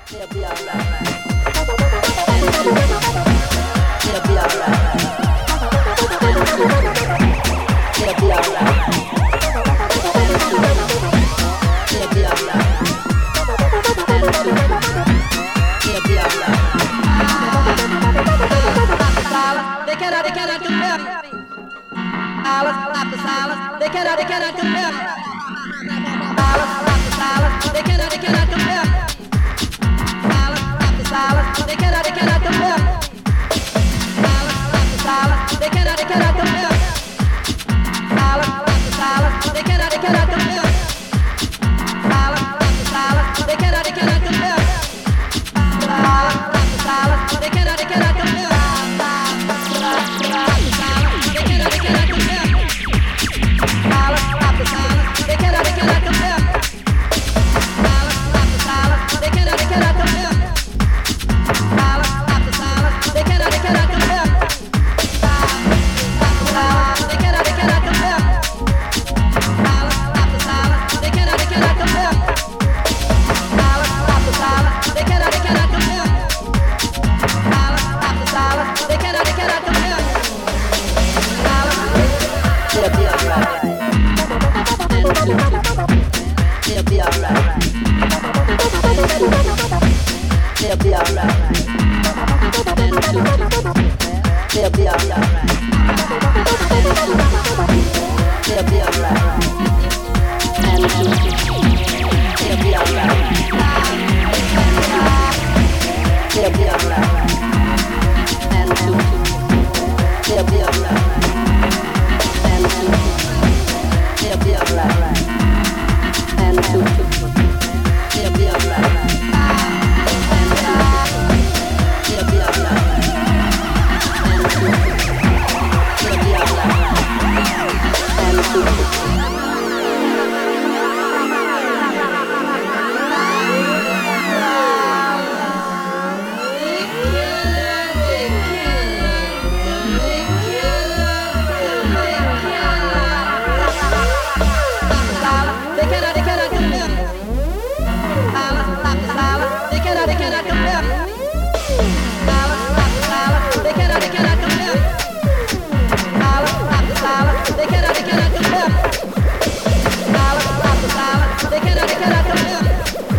It'll be alright. It'll be alright. It'll be alright. It'll be alright. It'll be alright. They cannot compare me. Silence after silence. They cannot compare me. Silence after silence. They cannot compare me. Silence after silence. They cannot compare me. Silence after silence. They cannot compare me. Silence after silence. They cannot compare me. Silence after silence. They cannot compare me. Silence after silence. They cannot compare me. It'll be alright. It'll be alright. It'll be alright. It'll be alright. It'll be alright.